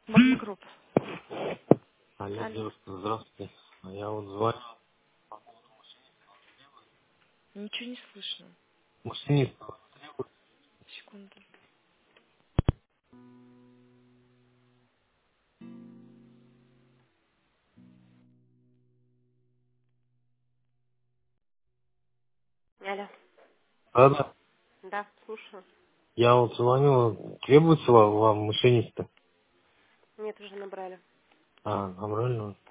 Групп. Алло, Алло. девушка, здравствуйте. А я вот звоню. Ничего не слышно. Машинист. Секунду. Алло. Да-да. Да, слушаю. Я вот звоню. Требуется вам машиниста? Нет, уже набрали. А, набрали?